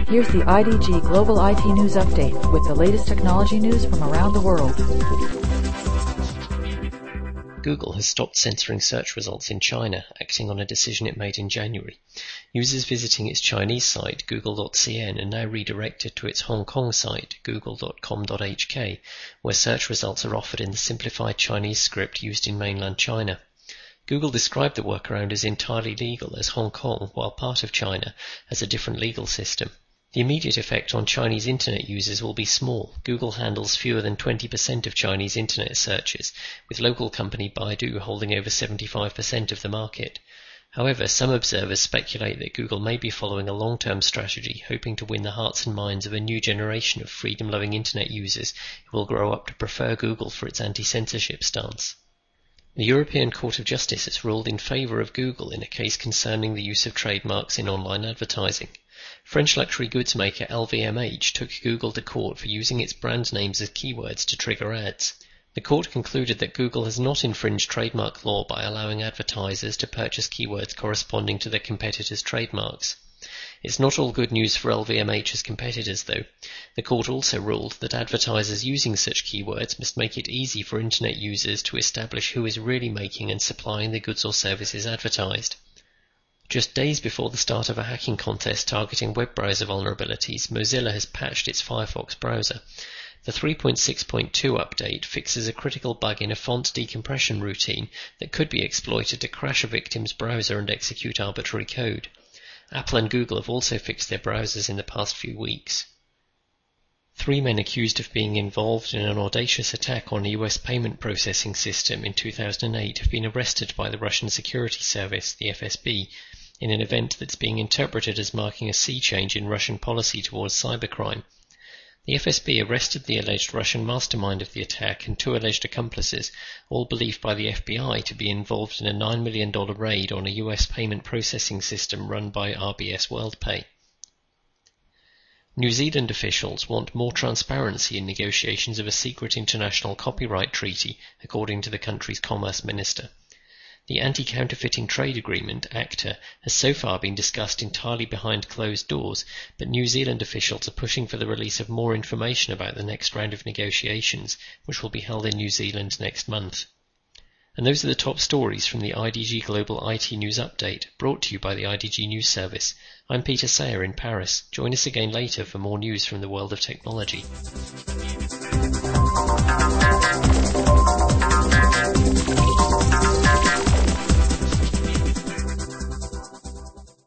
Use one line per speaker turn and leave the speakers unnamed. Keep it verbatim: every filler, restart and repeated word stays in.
Here's the I D G Global I T News Update with the latest technology news from around the world.
Google has stopped censoring search results in China, acting on a decision it made in January. Users visiting its Chinese site, google dot c n, are now redirected to its Hong Kong site, google dot com dot h k, where search results are offered in the simplified Chinese script used in mainland China. Google described the workaround as entirely legal, as Hong Kong, while part of China, has a different legal system. The immediate effect on Chinese internet users will be small. Google handles fewer than twenty percent of Chinese internet searches, with local company Baidu holding over seventy-five percent of the market. However, some observers speculate that Google may be following a long-term strategy, hoping to win the hearts and minds of a new generation of freedom-loving internet users who will grow up to prefer Google for its anti-censorship stance. The European Court of Justice has ruled in favour of Google in a case concerning the use of trademarks in online advertising. French luxury goods maker L V M H took Google to court for using its brand names as keywords to trigger ads. The court concluded that Google has not infringed trademark law by allowing advertisers to purchase keywords corresponding to their competitors' trademarks. It's not all good news for L V M H's competitors, though. The court also ruled that advertisers using such keywords must make it easy for internet users to establish who is really making and supplying the goods or services advertised. Just days before the start of a hacking contest targeting web browser vulnerabilities, Mozilla has patched its Firefox browser. The three point six point two update fixes a critical bug in a font decompression routine that could be exploited to crash a victim's browser and execute arbitrary code. Apple and Google have also fixed their browsers in the past few weeks. Three men accused of being involved in an audacious attack on a U S payment processing system in two thousand eight have been arrested by the Russian Security Service, the F S B, in an event that's being interpreted as marking a sea change in Russian policy towards cybercrime. The F S B arrested the alleged Russian mastermind of the attack and two alleged accomplices, all believed by the F B I to be involved in a nine million dollars raid on a U S payment processing system run by R B S WorldPay. New Zealand officials want more transparency in negotiations of a secret international copyright treaty, according to the country's Commerce Minister. The Anti-Counterfeiting Trade Agreement, ACTA, has so far been discussed entirely behind closed doors, but New Zealand officials are pushing for the release of more information about the next round of negotiations, which will be held in New Zealand next month. And those are the top stories from the I D G Global I T News Update, brought to you by the I D G News Service. I'm Peter Sayer in Paris. Join us again later for more news from the world of technology.